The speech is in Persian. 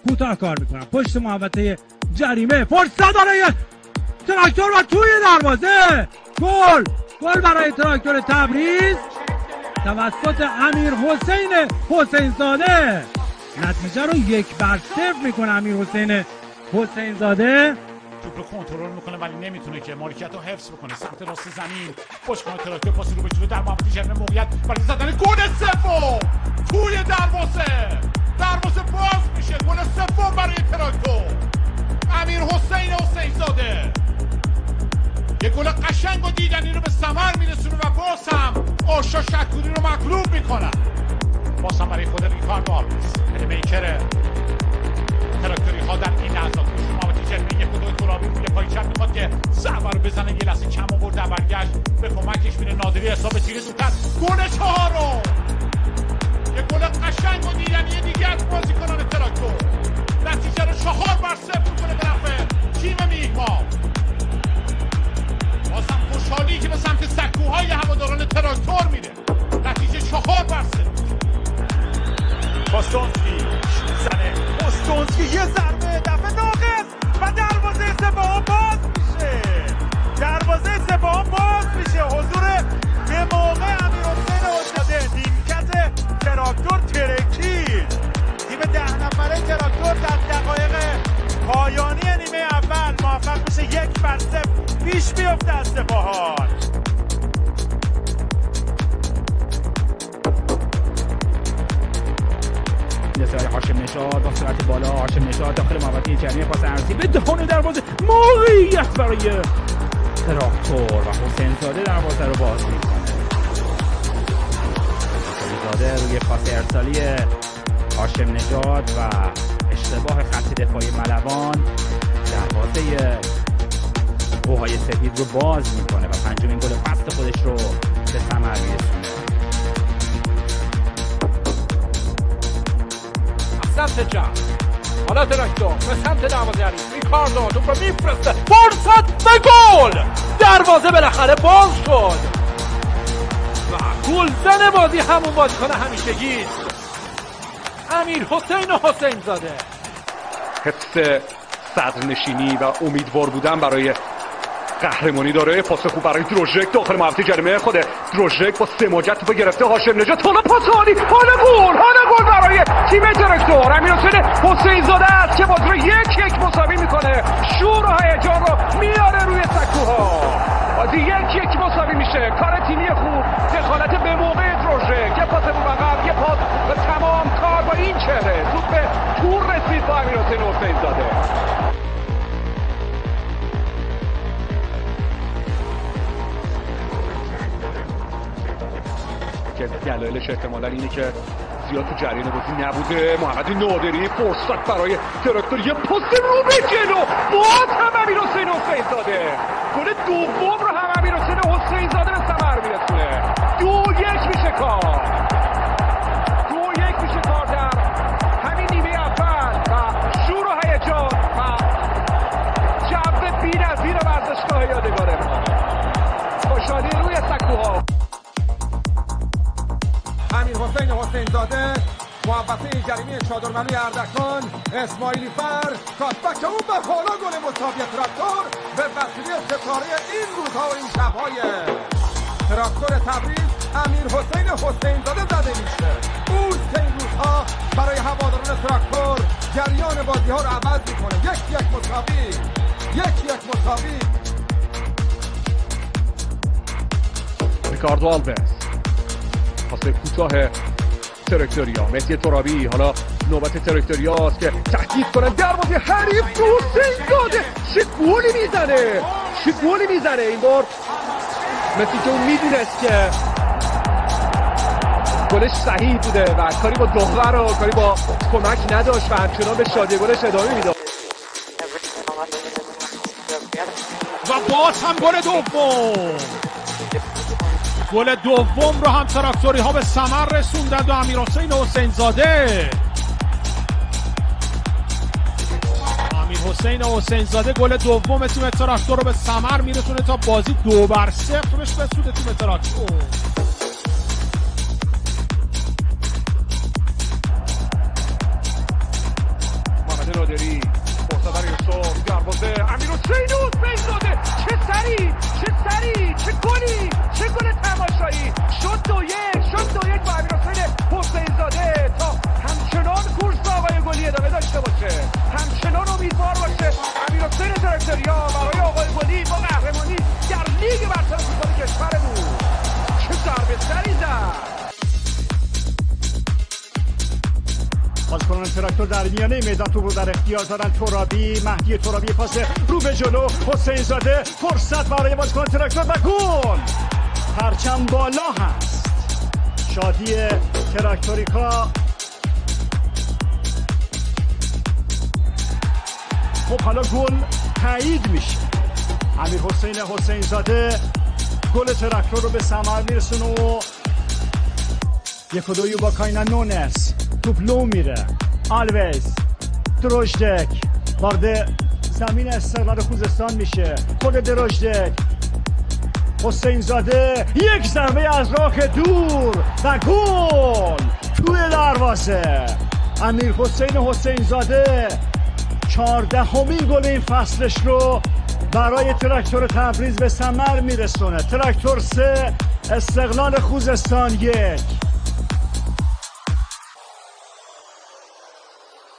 کوتاه کار میکنن. پشت محوطه جریمه فرصت داره تراکتور و توی دروازه گل برای تراکتور تبریز توسط امیر حسین زاده. نتیجه رو 1-0 میکنه امیر حسین زاده. توپ رو کنترل میکنه ولی نمیتونه که مالکیت رو حفظ بکنه. سمت راست زمین باشگاه تراکتور پاس رو بچونه در محوطه جریمه، موقعیت برای زدن گل سوم توی دروازه باز میشه. گل سوم برای تراکتور امیر حسین زاده. یه گل قشنگ و دیدنی رو به ثمر میرسونه و باز هم آشا شکوری رو مغلوب میکنن. باز هم برای خود ریکاردو آلوز پلی‌میکر تراکتوری ها در این لحظات محوطه جریمه 1-2 ترابی روی پای چپ میخواد که ضربه رو بزنه. یه لحظه کم آورد در برگشت به کمکش میره نادری حساب تیر زودتر. گل چهارم، یه گل قشنگ و دیدنی دیگه از بازیکنان تراکتور. نتیجه رو 4-0 میکنه به نفع تیم میهمان. بازم خوشحالی که به سمت سکوهای هواداران تراکتور میره. نتیجه 4-0. پاستونسکی یه ضربه دفعه ناقص و دروازه سوم باز میشه. حضور به موقع امیرحسین حسین‌زاده. نیمکت تراکتور ترکید. تیم 10 نفره تراکتور در دقایق پایانی نیمه اول موفق میشه 1-0 پیش بیفته از سپاهان. نصار هاشم نژاد با سرعت بالا. هاشم نژاد داخل محوطه جریمه، پاس عرضی به دهان دروازه، موقعیت برای تراکتور و حسین زاده دروازه رو باز میکنه. حسین زاده روی پاس ارسالی هاشم نژاد و اشتباه خط دفاعی ملوان دروازه کوههای سفید رو باز میکنه و پنجمین گل فصل خودش رو به ثمر میرسونه. سمت چپ حالا تراکتور به سمت دروازه ریکاردو توپ رو میفرسته، فرصت و گل. دروازه بالاخره باز شد و گلزن بازی همون بازیکن همیشگی امیر حسین زاده. حفظ صدرنشینی و امیدوار بودن برای قهرمانی داره. پاس خوب برای دروژک داخل محوطه جریمه. خود دروژک با سماجت توپ گرفته. هاشم نژاد حالا پاس عالی، حالا گل برای تیم تراکتور. حسین زاده است که بازی رو 1-1 مساوی میکنه. شور و هیجان رو میاره روی سکوها. بازی 1-1 مساوی میشه. کار تیمی خوب، دخالت به موقع دروژک، یه پاس رو بغل، یه پاس به تمام کار با این چهره. توپ به تور رسید با امیر حسین زاده. که دلایلش احتمالاً اینه که زیاد تو جریان بازی نبوده. محمد نادری فرصت برای تراکتور، یه پاس رو به جلو، باز هم امیر حسین زاده. گل دوم رو هم امیر حسین زاده به ثمر میرسونه. 2-1 میشه کار. 2-1 میشه کار در همین نیمه اول و شور و هیجان و جو بی‌نظیر ورزشگاه یادگار ما. خوشحالی روی سکوها. امیر حسین زاده محوطه جریمه چادرمنوی اردکان. اسماعیلی فر کاتبک اون به حالا گل مساوی تراکتور به وسیله ستاره این روزها و این شب‌های تراکتور تبریز امیر حسین زاده زده میشه. اون که این روزها برای هواداران تراکتور جریان بازی ها رو عوض میکنه. 1-1 مساوی. ریکاردو آلوز پاس کوتاه تراکتوریا. مهدی ترابی، حالا نوبت تراکتوریا است که تهدید کنن دروازه حریف. حسین زاده چه گلی میزنه این بار. مثل که اون میدونست که گلش صحیح بوده و کاری با دغور و کاری با کمک نداشت و همچنان به شادی گلش ادامه میداد. و باز هم گل دوم رو هم تراکتوری ها به ثمر رسوندند و امیر حسین زاده گل دوم تیم تراکتور رو به ثمر میرسونه تا بازی 2-0 بشه به سود تیم تراکتور. نادری فرصت برای یوسف دروازه امیرحسین بهزاده چه سری چه گلی چه گل تماشایی شد 2-1 با امیرحسین حسینزاده تا همچنان کورس آقای گلی ادامه داشته باشه همچنان امیدوار باشه امیرحسین تراکتوریا برای آقای گلی با قهرمانی در لیگ برتر فوتبال کشورمون چه ضربه سری زد. بازیکنان تراکتور در میانه میدان توپ رو در اختیار دارن. ترابی مهدی ترابی پاس رو به جلو حسینزاده فرصت برای بازیکنان تراکتور و گل. پرچم بالا هست. شادی تراکتوریکا. خب حالا گل تایید میشه. امیرحسین حسینزاده گل تراکتور رو به ثمر میرسونه و 1-2 با کاینا نونس. توپ لو میره. آلویز دروژدک وارد زمین استقلال خوزستان میشه. خود دروژدک حسینزاده یک ضربه از راه دور و گل توی دروازه. امیرحسین حسینزاده 14مین گل این فصلش رو برای تراکتور تبریز به ثمر میرسونه. تراکتور 3 استقلال خوزستان 1.